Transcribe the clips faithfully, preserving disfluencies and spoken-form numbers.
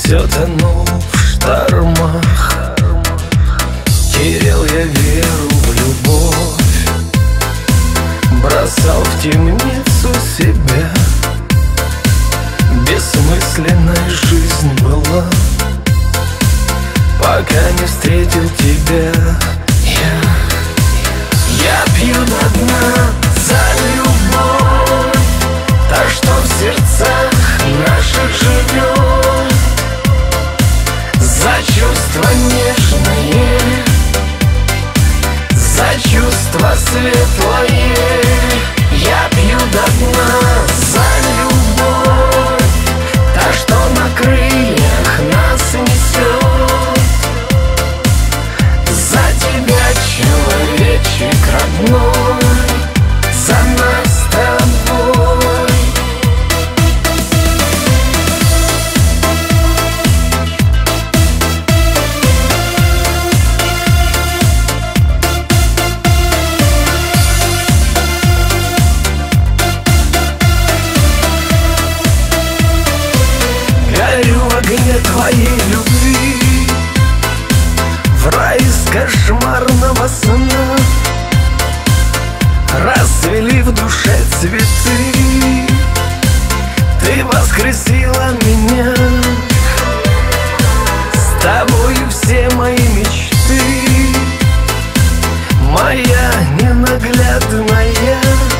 Все тону в штормах, терял я веру в любовь, бросал в темницу себя. Бессмысленной жизнь была, пока не встретил тебя. Я, я пью до дна за любовь, та, что в сердцах наших живет, за чувства нежные, за чувства светлые. Я пью до дна за любовь, та, что на крыльях нас несет, за тебя, человечек родной, за нас с тобой. Горю в огне твоей любви, в рай из кошмарного сна. Расцвели в душе цветы, ты воскресила меня. С тобою все мои мечты, моя ненаглядная,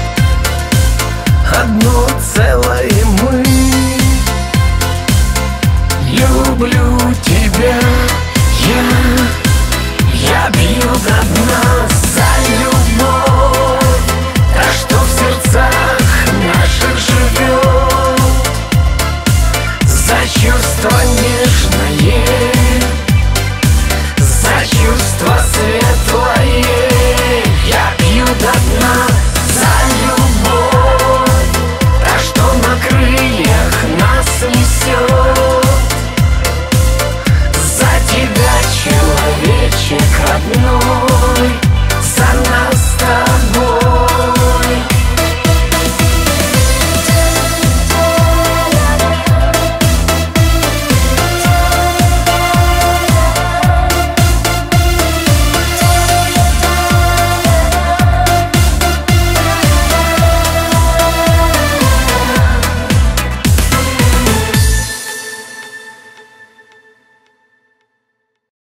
одно целое мы. Люблю тебя, я, я пью до дна за любовь, та, что в сердцах наших живет, за чувства